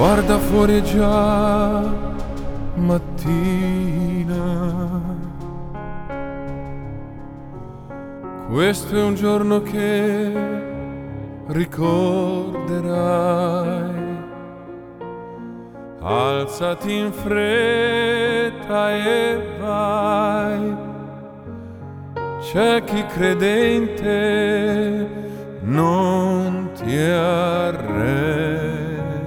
Guarda fuori è già mattina. Questo è un giorno che ricorderai. Alzati in fretta e vai. C'è chi credente non ti arrendere.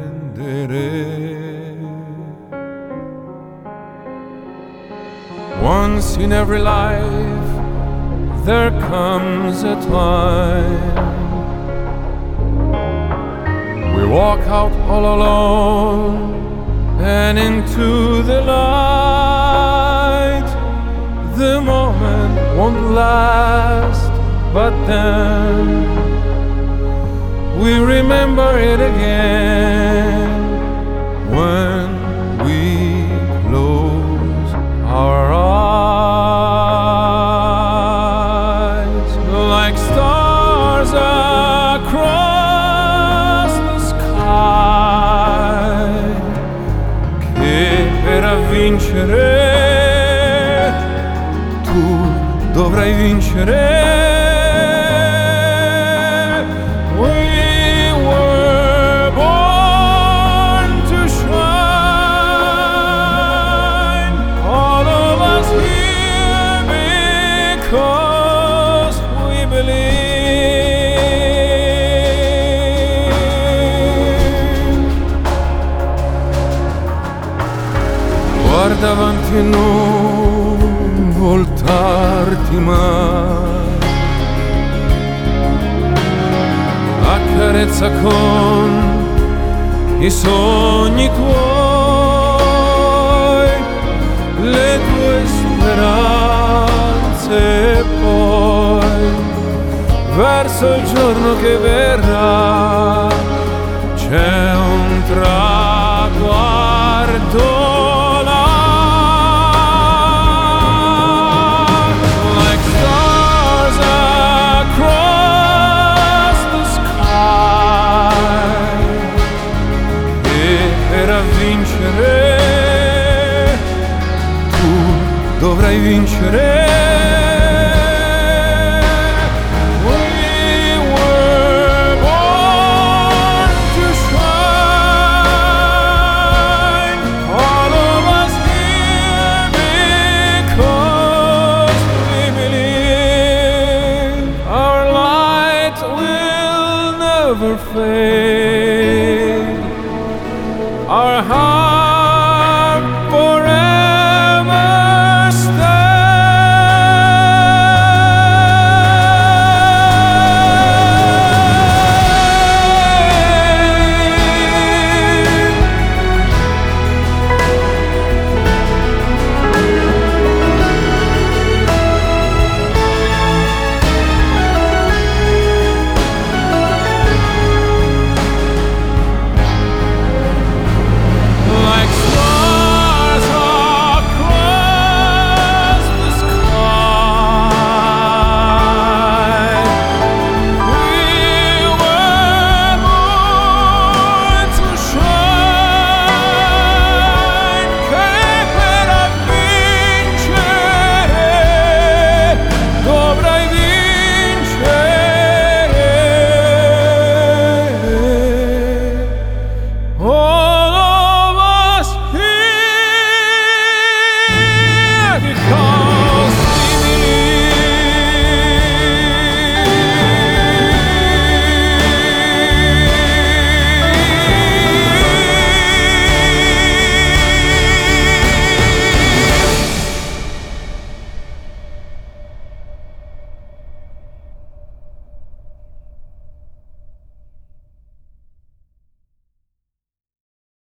Once in every life there comes a time we walk out all alone and into the light. The moment won't last, but then we remember it again when we close our eyes. Like stars across the sky, che per vincere tu dovrai vincere. Guarda avanti e non voltarti mai. Accarezza con i sogni tuoi le tue speranze e poi verso il giorno che verrà c'è un traguardo. Dovrai vincere. We were born to shine, all of us here because we believe our light will never fade.